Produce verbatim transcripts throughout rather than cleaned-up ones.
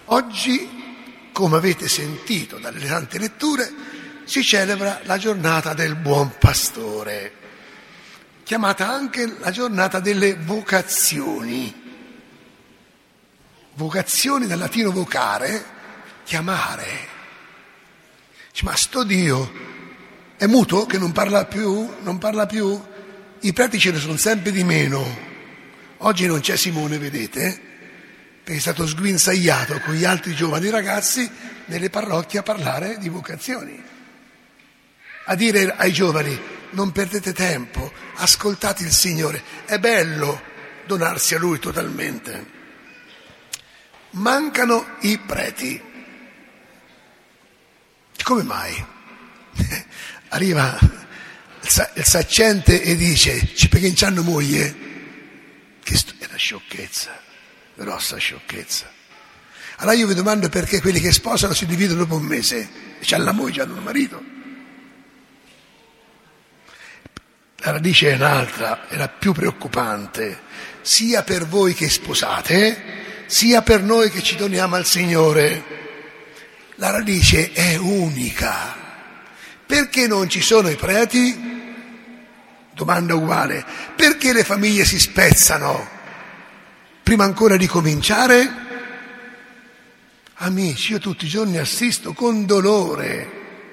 Oggi, come avete sentito dalle tante letture, si celebra la giornata del buon pastore, chiamata anche la giornata delle vocazioni. Vocazioni dal latino vocare, chiamare. Dice, ma sto Dio è muto che non parla più? Non parla più? I preti ce ne sono sempre di meno. Oggi non c'è Simone, vedete? Perché è stato sguinzagliato con gli altri giovani ragazzi nelle parrocchie a parlare di vocazioni, a dire ai giovani: non perdete tempo, ascoltate il Signore, è bello donarsi a Lui totalmente. Mancano i preti. Come mai? Arriva il saccente e dice: ci perché non c'hanno moglie? Che st- è una sciocchezza. Grossa sciocchezza. Allora io vi domando perché quelli che sposano si dividono dopo un mese e c'hanno la moglie, hanno un marito. La radice è un'altra, è la più preoccupante, sia per voi che sposate, sia per noi che ci doniamo al Signore. La radice è unica. Perché non ci sono i preti? Domanda uguale. Perché le famiglie si spezzano? Prima ancora di cominciare, amici, io tutti i giorni assisto con dolore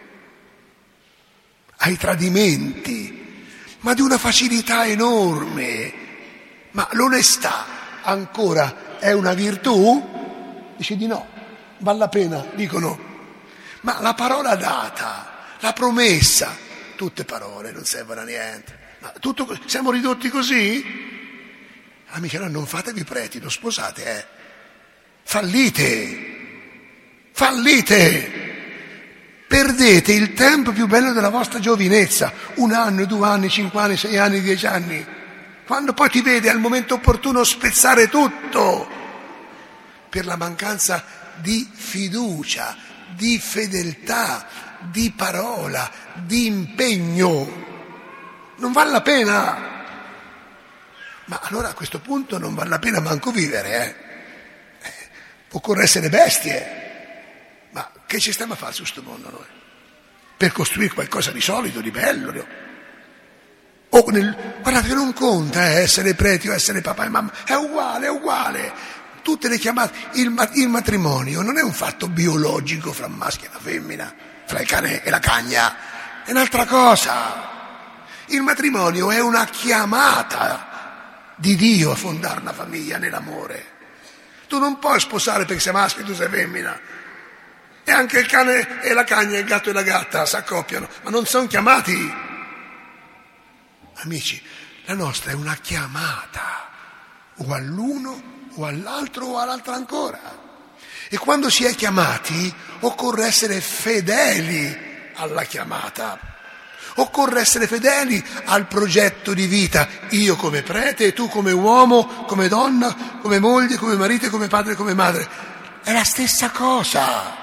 ai tradimenti, ma di una facilità enorme. Ma l'onestà ancora è una virtù? Dice di no, vale la pena, dicono. Ma la parola data, la promessa, tutte parole, non servono a niente. Ma tutto, siamo ridotti così? Amici, allora non fatevi preti, non sposate, eh. Fallite, fallite, perdete il tempo più bello della vostra giovinezza, un anno, due anni, cinque anni, sei anni, dieci anni, quando poi ti vede al momento opportuno spezzare tutto per la mancanza di fiducia, di fedeltà, di parola, di impegno. Non vale la pena. Ma allora a questo punto non vale la pena manco vivere, eh? eh occorre essere bestie. Ma che ci stiamo a fare su questo mondo noi? Per costruire qualcosa di solido, di bello? No? O nel... Guardate che non conta eh, essere preti o essere papà e mamma, è uguale, è uguale. Tutte le chiamate, il, ma... il matrimonio non è un fatto biologico fra maschio e la femmina, fra il cane e la cagna, è un'altra cosa. Il matrimonio è una chiamata di Dio a fondare una famiglia nell'amore. Tu non puoi sposare perché sei maschio e tu sei femmina. E anche il cane e la cagna, il gatto e la gatta si accoppiano, ma non sono chiamati. Amici, la nostra è una chiamata, o all'uno, o all'altro, o all'altro ancora. E quando si è chiamati, occorre essere fedeli alla chiamata. Occorre essere fedeli al progetto di vita, io come prete e tu come uomo, come donna, come moglie, come marito, come padre, come madre. È la stessa cosa.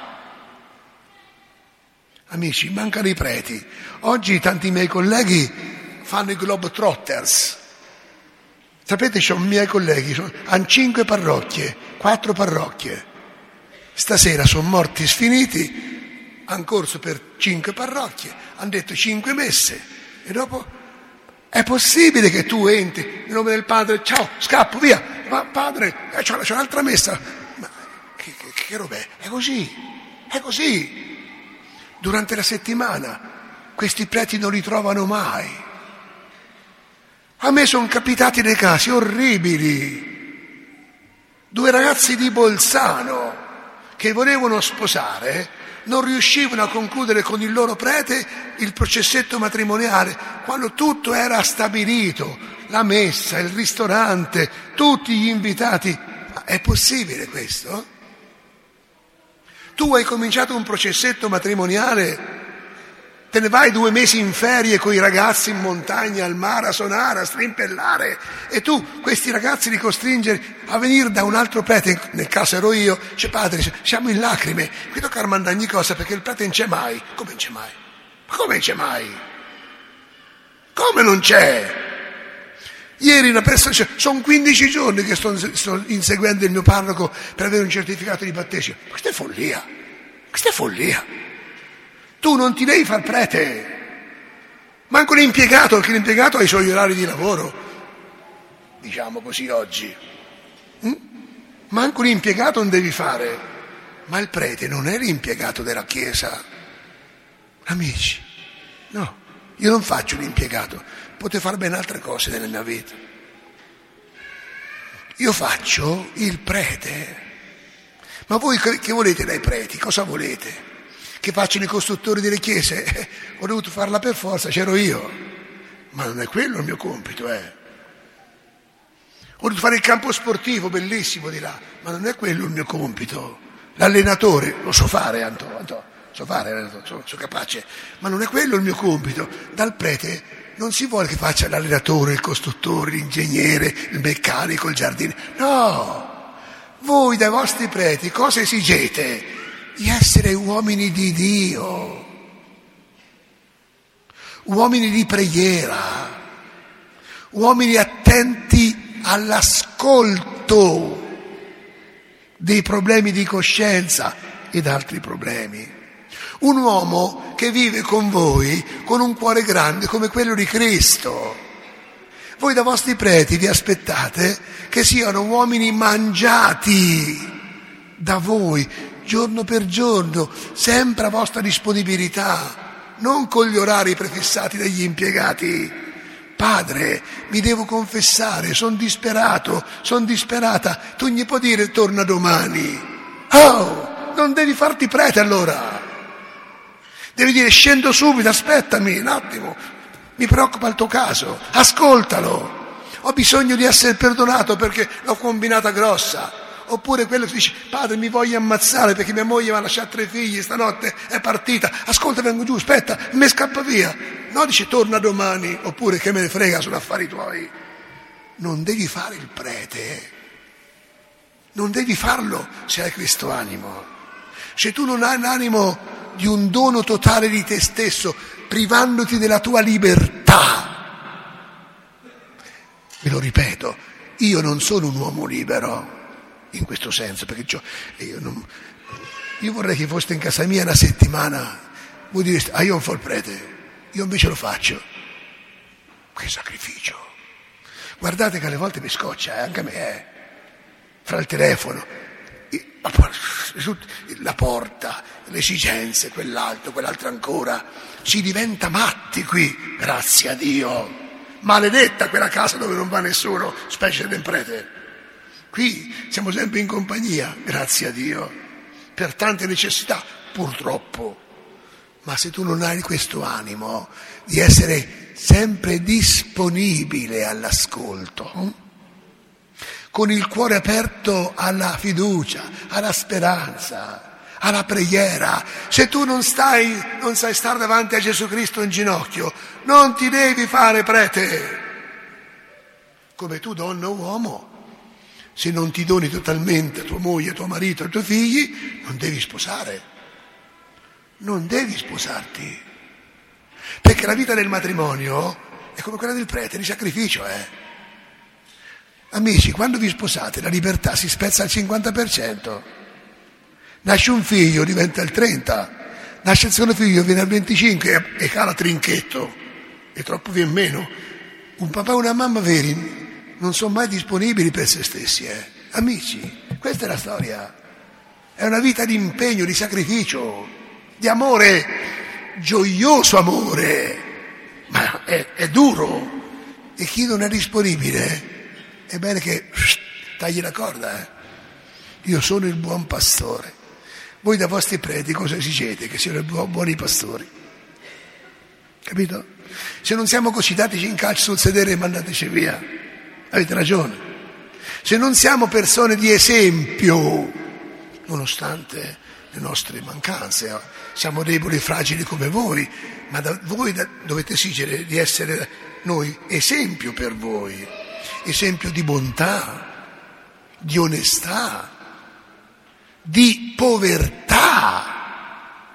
Amici, mancano i preti. Oggi tanti miei colleghi fanno i globetrotters. Sapete, c'ho miei colleghi, hanno cinque parrocchie, quattro parrocchie. Stasera sono morti sfiniti. Han corso per cinque parrocchie, hanno detto cinque messe e dopo è possibile che tu entri in nome del Padre, ciao, scappo, via, ma padre, eh, c'è, c'è un'altra messa, ma che, che, che roba è? È così, è così. Durante la settimana questi preti non li trovano mai. A me sono capitati dei casi orribili, due ragazzi di Bolzano che volevano sposare, non riuscivano a concludere con il loro prete il processetto matrimoniale, quando tutto era stabilito, la messa, il ristorante, tutti gli invitati. Ma è possibile questo? Tu hai cominciato un processetto matrimoniale, te ne vai due mesi in ferie con i ragazzi in montagna, al mare, a suonare, a strimpellare, e tu questi ragazzi li costringere a venire da un altro prete, nel caso ero io, dice padre, siamo in lacrime, qui tocca mandare ogni cosa perché il prete non c'è mai. Come non c'è mai? Ma come non c'è mai? Come non c'è? Ieri una persona, cioè, sono quindici giorni che sto, sto inseguendo il mio parroco per avere un certificato di battesimo. Questa è follia, questa è follia. Tu non ti devi far prete, manco l'impiegato, perché l'impiegato ha i suoi orari di lavoro, diciamo così oggi. Mm? Manco l'impiegato non devi fare, ma il prete non è l'impiegato della Chiesa. Amici, no, io non faccio l'impiegato, potrei fare ben altre cose nella mia vita. Io faccio il prete. Ma voi che volete dai preti? Cosa volete? Che facciano i costruttori delle chiese? Eh, ho dovuto farla per forza, c'ero io. Ma non è quello il mio compito, eh. Ho dovuto fare il campo sportivo, bellissimo di là, ma non è quello il mio compito. L'allenatore, lo so fare, Anto, Anto, so fare, sono, sono capace, ma non è quello il mio compito. Dal prete non si vuole che faccia l'allenatore, il costruttore, l'ingegnere, il meccanico, il giardiniere. No! Voi dai vostri preti cosa esigete? Di essere uomini di Dio, uomini di preghiera, uomini attenti all'ascolto dei problemi di coscienza ed altri problemi. Un uomo che vive con voi con un cuore grande come quello di Cristo. Voi da vostri preti vi aspettate che siano uomini mangiati da voi giorno per giorno, sempre a vostra disponibilità, non con gli orari prefissati dagli impiegati. Padre, mi devo confessare, sono disperato, sono disperata, tu gli puoi dire torna domani. Oh, non devi farti prete allora. Devi dire scendo subito, aspettami un attimo, mi preoccupa il tuo caso, ascoltalo. Ho bisogno di essere perdonato perché l'ho combinata grossa. Oppure quello che dice, padre mi voglio ammazzare perché mia moglie mi ha lasciato tre figli, stanotte è partita, ascolta vengo giù, aspetta, mi scappa via. No, dice torna domani, oppure che me ne frega, sono affari tuoi. Non devi fare il prete, non devi farlo se hai questo animo. Se tu non hai l'animo di un dono totale di te stesso, privandoti della tua libertà, ve lo ripeto, io non sono un uomo libero. In questo senso, perché io, non, io vorrei che foste in casa mia una settimana, voi direste, ah io non fo il prete, io invece lo faccio. Che sacrificio! Guardate che alle volte mi scoccia, eh, anche a me, eh. Fra il telefono, la porta, le esigenze, quell'altro, quell'altro ancora, si diventa matti qui, grazie a Dio. Maledetta quella casa dove non va nessuno, specie del prete. Qui siamo sempre in compagnia, grazie a Dio, per tante necessità, purtroppo. Ma se tu non hai questo animo di essere sempre disponibile all'ascolto, con il cuore aperto alla fiducia, alla speranza, alla preghiera, se tu non stai, non sai stare davanti a Gesù Cristo in ginocchio, non ti devi fare prete. Come tu, donna o uomo, se non ti doni totalmente a tua moglie, a tuo marito, ai tuoi figli, non devi sposare. Non devi sposarti. Perché la vita del matrimonio è come quella del prete, di sacrificio, eh. Amici, quando vi sposate la libertà si spezza al cinquanta per cento. Nasce un figlio, diventa il trenta per cento. Nasce il secondo figlio, viene al venticinque per cento e cala trinchetto. E troppo viene meno. Un papà e una mamma veri non sono mai disponibili per se stessi, eh. Amici, questa è la storia. È una vita di impegno, di sacrificio, di amore, gioioso amore, ma è, è duro. E chi non è disponibile, è bene che tagli la corda, eh. Io sono il buon pastore. Voi da vostri preti cosa esigete? Che siano buoni pastori. Capito? Se non siamo così, dateci in calcio sul sedere e mandateci via. Avete ragione. Se non siamo persone di esempio, nonostante le nostre mancanze, siamo deboli e fragili come voi, ma da, voi da, dovete esigere di essere noi esempio per voi, esempio di bontà, di onestà, di povertà,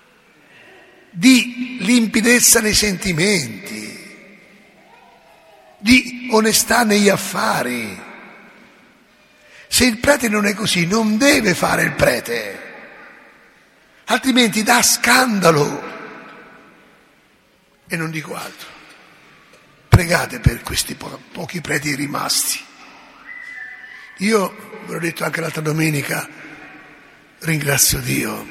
di limpidezza nei sentimenti. di onestà negli affari. Se il prete non è così, non deve fare il prete, altrimenti dà scandalo. E non dico altro. Pregate per questi po- pochi preti rimasti. Io, ve l'ho detto anche l'altra domenica, ringrazio Dio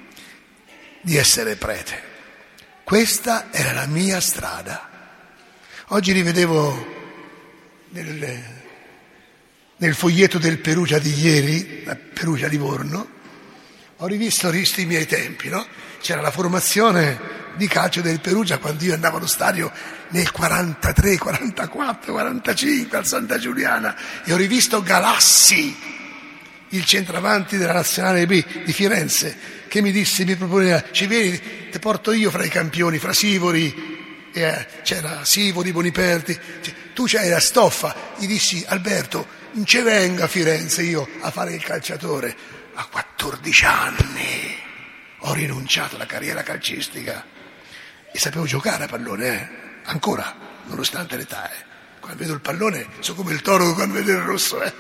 di essere prete. Questa era la mia strada. Oggi rivedevo nel, nel foglietto del Perugia di ieri, la Perugia Livorno, ho rivisto i miei tempi, no? C'era la formazione di calcio del Perugia quando io andavo allo stadio nel quarantatré, quarantaquattro, quarantacinque al Santa Giuliana, e ho rivisto Galassi, il centravanti della Nazionale B di Firenze, che mi disse, mi proponeva, ci vedi, ti porto io fra i campioni, fra Sivori, eh, c'era Sivori, Boniperti, cioè, tu c'hai la stoffa. Gli dissi, Alberto, non ci venga a Firenze io a fare il calciatore. A quattordici anni ho rinunciato alla carriera calcistica e sapevo giocare a pallone, eh? Ancora, nonostante l'età. Eh? Quando vedo il pallone sono come il toro quando vedo il rosso. Eh?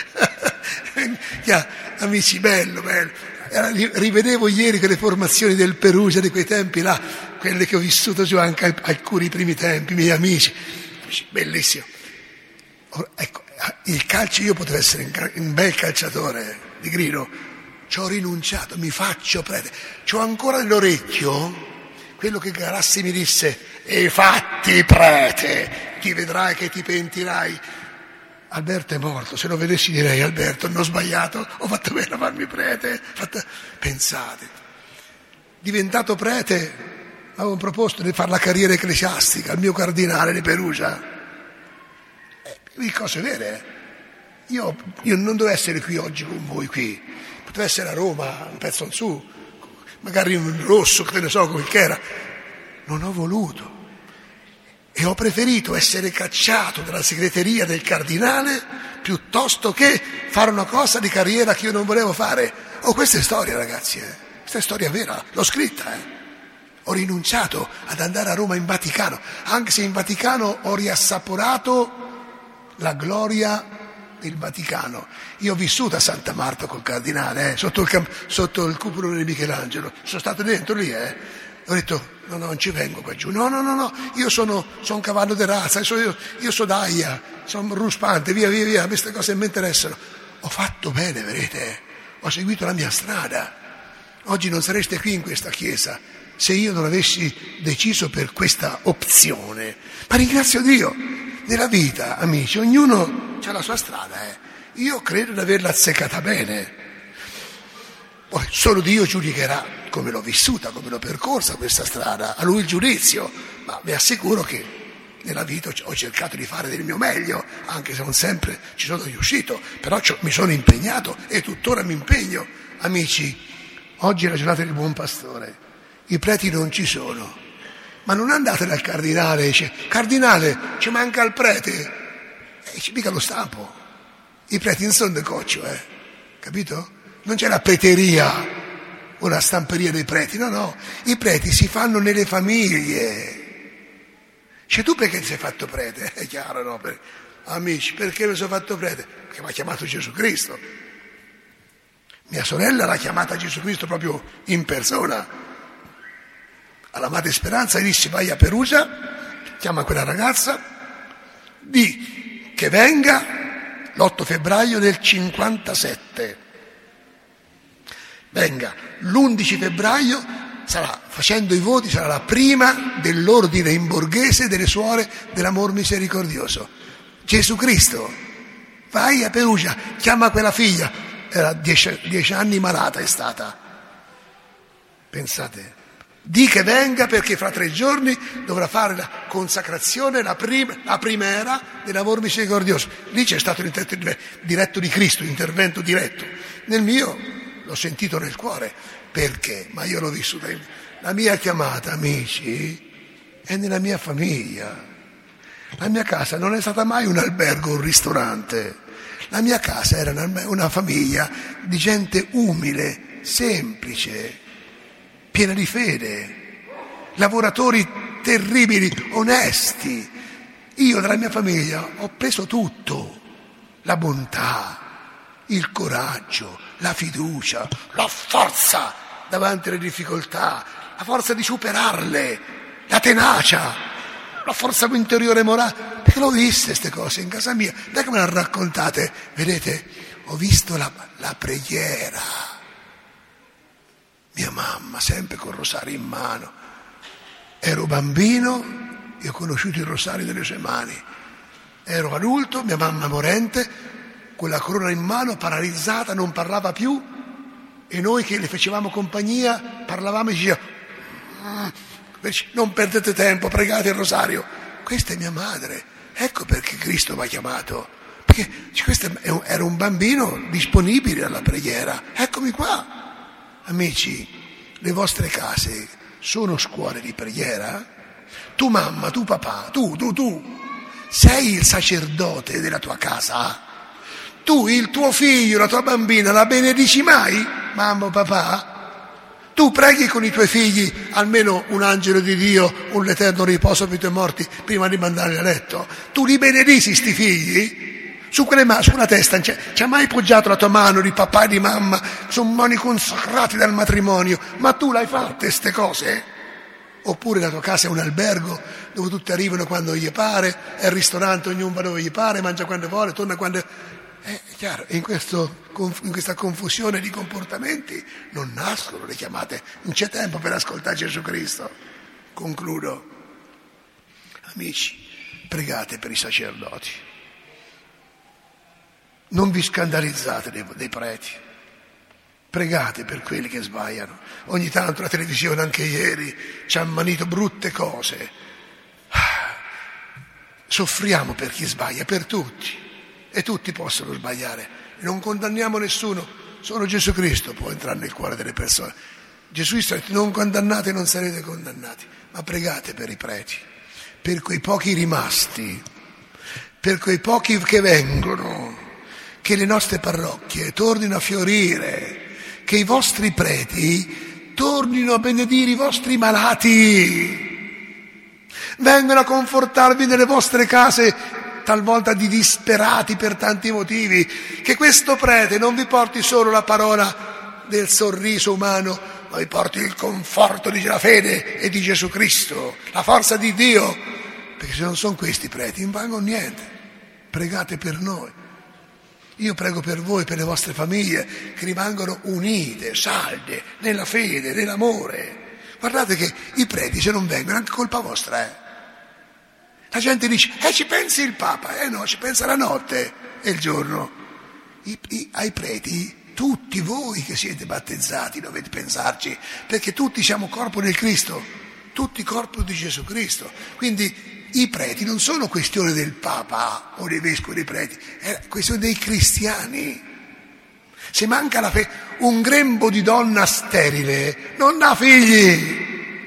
Yeah, amici, bello, bello. Rivedevo ieri quelle formazioni del Perugia di quei tempi là, quelle che ho vissuto giù anche alcuni primi tempi, miei amici, bellissimo. Ecco, il calcio, io potevo essere un bel calciatore di Grino, ci ho rinunciato, mi faccio prete. C'ho ancora nell'orecchio quello che Galassi mi disse, e fatti prete, ti vedrai che ti pentirai. Alberto è morto, se lo vedessi direi, Alberto, non ho sbagliato, ho fatto bene a farmi prete. Fatto... Pensate, diventato prete, avevo proposto di fare la carriera ecclesiastica al mio cardinale di Perugia. Eh, le cose vere, eh. io, io non dovevo essere qui oggi con voi qui, potevo essere a Roma, un pezzo in su, magari un rosso, che ne so come che era. Non ho voluto. E ho preferito essere cacciato dalla segreteria del cardinale piuttosto che fare una cosa di carriera che io non volevo fare. Oh, questa è storia, ragazzi, eh. Questa è storia vera, l'ho scritta, eh. Ho rinunciato ad andare a Roma in Vaticano, anche se in Vaticano ho riassaporato la gloria del Vaticano. Io ho vissuto a Santa Marta col cardinale, eh, sotto il, camp- sotto il cupolo di Michelangelo. Sono stato dentro lì, eh. Ho detto, no, no, non ci vengo qua giù. No, no, no, no, io sono, sono un cavallo di razza, io, io, io sono d'aia, sono ruspante, via, via, via, queste cose mi interessano. Ho fatto bene, vedete, ho seguito la mia strada. Oggi non sareste qui in questa chiesa se io non avessi deciso per questa opzione. Ma ringrazio Dio, nella vita, amici, ognuno ha la sua strada, eh. Io credo di averla azzeccata bene. Poi solo Dio giudicherà come l'ho vissuta, come l'ho percorsa questa strada, a Lui il giudizio, ma vi assicuro che nella vita ho cercato di fare del mio meglio, anche se non sempre ci sono riuscito, però mi sono impegnato e tuttora mi impegno. Amici, oggi è la giornata del buon pastore, i preti non ci sono, ma non andate dal cardinale e dice, cardinale, ci manca il prete, e ci mica lo stampo, i preti non sono de coccio, eh, capito? Non c'è la preteria o la stamperia dei preti, no, no, i preti si fanno nelle famiglie. Cioè, tu perché ti sei fatto prete? È chiaro, no? Per... Amici, perché mi sono fatto prete? Perché mi ha chiamato Gesù Cristo. Mia sorella l'ha chiamata Gesù Cristo proprio in persona. Alla Madre Speranza gli disse, vai a Perugia, chiama quella ragazza, di che venga l'otto febbraio del cinquantasette. Venga, l'undici febbraio sarà, facendo i voti, sarà la prima dell'ordine in borghese delle suore dell'amor misericordioso. Gesù Cristo, vai a Perugia, chiama quella figlia, era dieci, dieci anni malata è stata. Pensate, di che venga perché fra tre giorni dovrà fare la consacrazione, la prima, la primera dell'amor misericordioso. Lì c'è stato l'intervento diretto di Cristo, intervento diretto. Nel mio l'ho sentito nel cuore, perché? Ma io l'ho vissuta. La mia chiamata, amici, è nella mia famiglia. La mia casa non è stata mai un albergo, un ristorante. La mia casa era una, una famiglia di gente umile, semplice, piena di fede, lavoratori terribili, onesti. Io dalla mia famiglia ho preso tutto, la bontà, il coraggio, la fiducia, la forza davanti alle difficoltà, la forza di superarle, la tenacia, la forza interiore morale, perché l'ho viste queste cose in casa mia, dai che me le raccontate, vedete, ho visto la, la preghiera, mia mamma sempre col rosario in mano, ero bambino e ho conosciuto il rosario nelle sue mani, ero adulto, mia mamma morente, con la corona in mano, paralizzata, non parlava più, e noi che le facevamo compagnia parlavamo e diceva non perdete tempo, pregate il rosario. Questa è mia madre, ecco perché Cristo mi ha chiamato, perché questo era un bambino disponibile alla preghiera. Eccomi qua, amici, le vostre case sono scuole di preghiera? Tu mamma, tu papà, tu, tu, tu sei il sacerdote della tua casa? Tu il tuo figlio, la tua bambina la benedici mai, mamma o papà? Tu preghi con i tuoi figli almeno un angelo di Dio, un l'eterno riposo per i tuoi morti prima di mandarli a letto? Tu li benedici sti figli? Su quelle mani, su una testa, ci hai mai poggiato la tua mano di papà e di mamma? Sono mani consacrate dal matrimonio, ma tu l'hai fatte ste cose? Oppure la tua casa è un albergo dove tutti arrivano quando gli pare, è il ristorante, ognuno va dove gli pare, mangia quando vuole, torna quando... È chiaro, in, questo, in questa confusione di comportamenti non nascono le chiamate, non c'è tempo per ascoltare Gesù Cristo. Concludo. Amici, pregate per i sacerdoti. Non vi scandalizzate dei, dei preti. Pregate per quelli che sbagliano. Ogni tanto la televisione, anche ieri, ci ha ammanito brutte cose. Soffriamo per chi sbaglia, per tutti. E tutti possono sbagliare, non condanniamo nessuno, solo Gesù Cristo può entrare nel cuore delle persone. Gesù dice: non condannate, non sarete condannati, ma pregate per i preti, per quei pochi rimasti, per quei pochi che vengono, che le nostre parrocchie tornino a fiorire, che i vostri preti tornino a benedire i vostri malati, vengano a confortarvi nelle vostre case talvolta di disperati per tanti motivi, che questo prete non vi porti solo la parola del sorriso umano, ma vi porti il conforto di la fede e di Gesù Cristo, la forza di Dio, perché se non sono questi preti non valgono niente. Pregate per noi. Io prego per voi, per le vostre famiglie, che rimangono unite, salde, nella fede, nell'amore. Guardate che i preti se non vengono è anche colpa vostra, eh. La gente dice, eh ci pensi il Papa, eh no, ci pensa la notte e il giorno. I, i, ai preti, tutti voi che siete battezzati dovete pensarci, perché tutti siamo corpo del Cristo, tutti corpo di Gesù Cristo. Quindi i preti non sono questione del Papa o dei vescovi dei preti, è questione dei cristiani. Se manca la fede, un grembo di donna sterile non ha figli.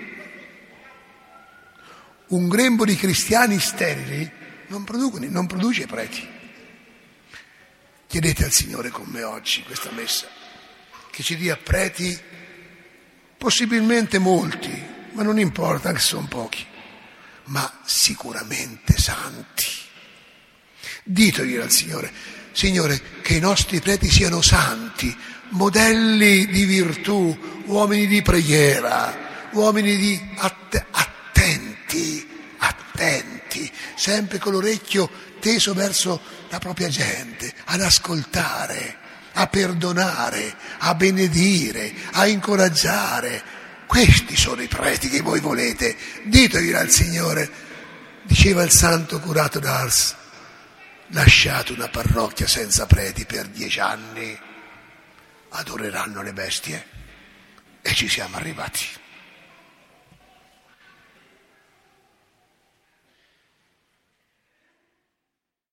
Un grembo di cristiani sterili non, producono, non produce preti. Chiedete al Signore con me oggi, in questa messa, che ci dia preti, possibilmente molti, ma non importa, anche se sono pochi, ma sicuramente santi. Ditegli al Signore, Signore, che i nostri preti siano santi, modelli di virtù, uomini di preghiera, uomini di att- attenti, attenti, sempre con l'orecchio teso verso la propria gente, ad ascoltare, a perdonare, a benedire, a incoraggiare. Questi sono i preti che voi volete. Diteglielo al Signore. Diceva il santo curato d'Ars: lasciate una parrocchia senza preti per dieci anni, adoreranno le bestie. E ci siamo arrivati.